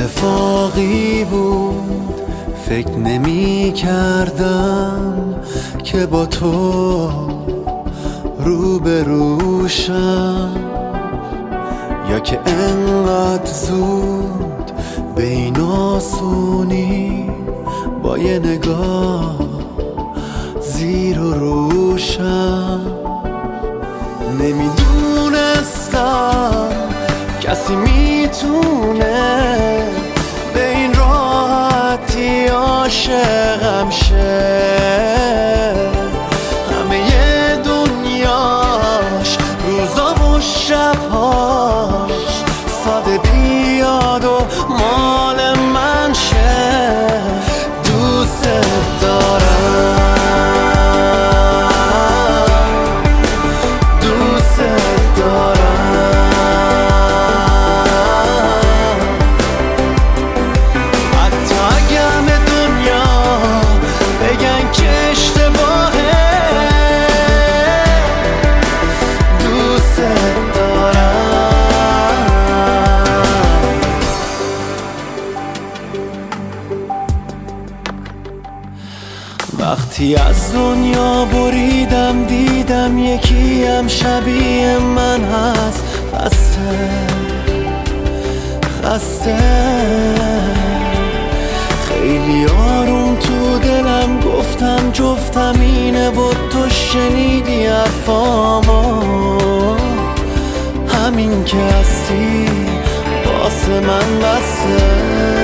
اتفاقی بود، فکر نمی کردم که با تو روبروشم، یا که انقدر زود به این آسونی با یه نگاه زیر و روشم. نمیدونستم کسی میتونه به این راحتی عاشقم شه، همه دنیاش روزا و شبهاش ساده بیاد و مال من شه. دوست دارم، دوست دارم، حتی اگه همه دنیا بگن که اشتباهه. دوست دارم. وقتی از دنیا بریدم دیدم یکی هم شبیه من هست، خسته خیلی آروم تو دلم گفتم جفتم اینه و تو شنیدی حرفامو. همین که هستی واسه من بسه،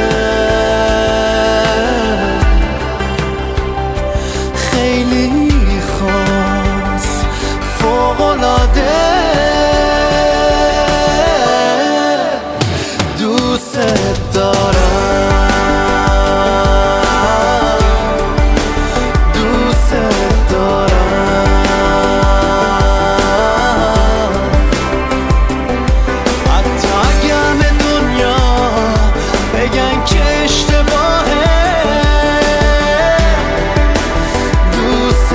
خیلی خاص فوق‌العاده. دوست دارم، دوست دارم، حتی اگه همه دنیا بگن که اشتباهه. دوست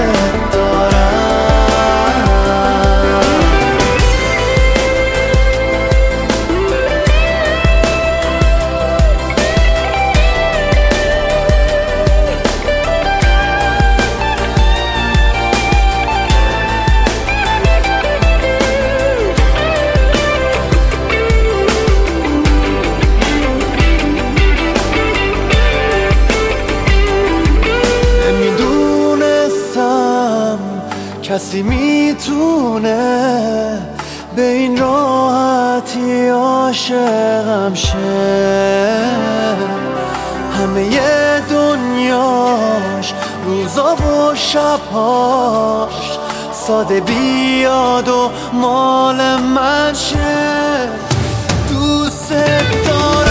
کسی میتونه به این راحتی عاشقم شه، همه دنیاش روزا و شبهاش ساده بیاد و مال من شه. دوست دارم.